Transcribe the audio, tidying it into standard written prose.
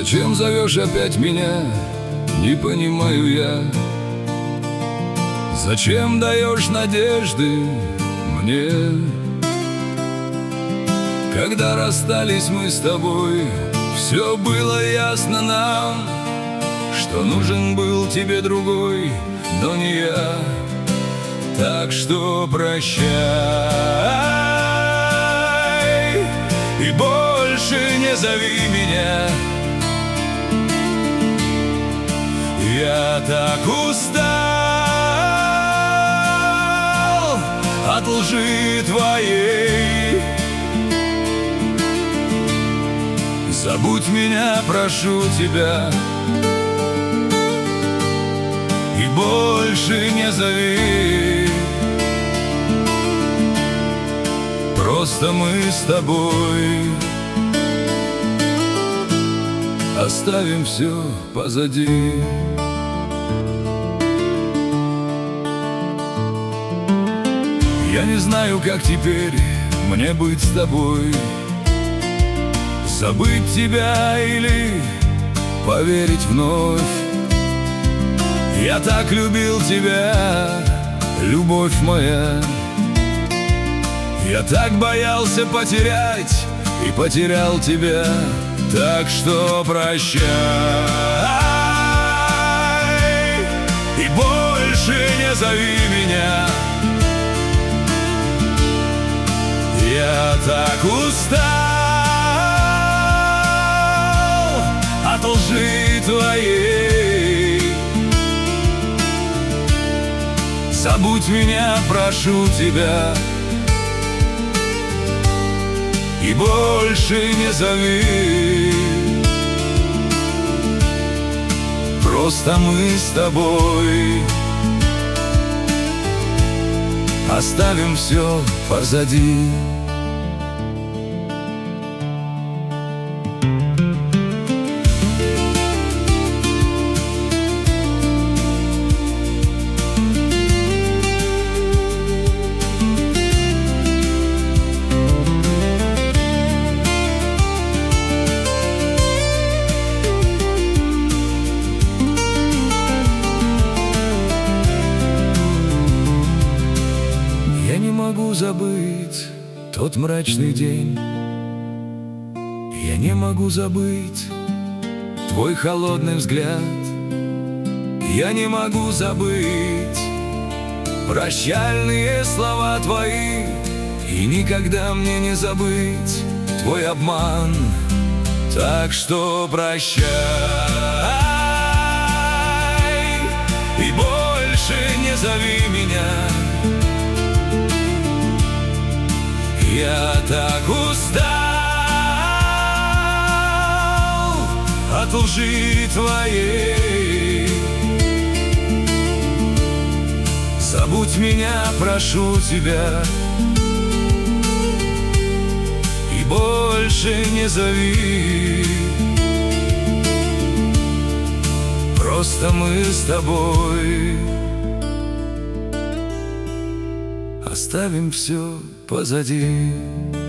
Зачем зовешь опять меня, не понимаю я. Зачем даешь надежды мне? Когда расстались мы с тобой, все было ясно нам, что нужен был тебе другой, но не я. Так что прощай и больше не зови меня. Я так устал от лжи твоей. Забудь меня, прошу тебя, и больше не зови. Просто мы с тобой оставим все позади. Я не знаю, как теперь мне быть с тобой. Забыть тебя или поверить вновь. Я так любил тебя, любовь моя. Я так боялся потерять и потерял тебя. Так что прощай и больше не зови меня. Я так устал от лжи твоей. Забудь меня, прошу тебя, и больше не зови. Просто мы с тобой оставим все позади. Не могу забыть тот мрачный день. Я не могу забыть твой холодный взгляд. Я не могу забыть прощальные слова твои. И никогда мне не забыть твой обман. Так что прощай и больше не зови меня. Я так устал от лжи твоей. Забудь меня, прошу тебя, и больше не зови. Просто мы с тобой оставим все позади.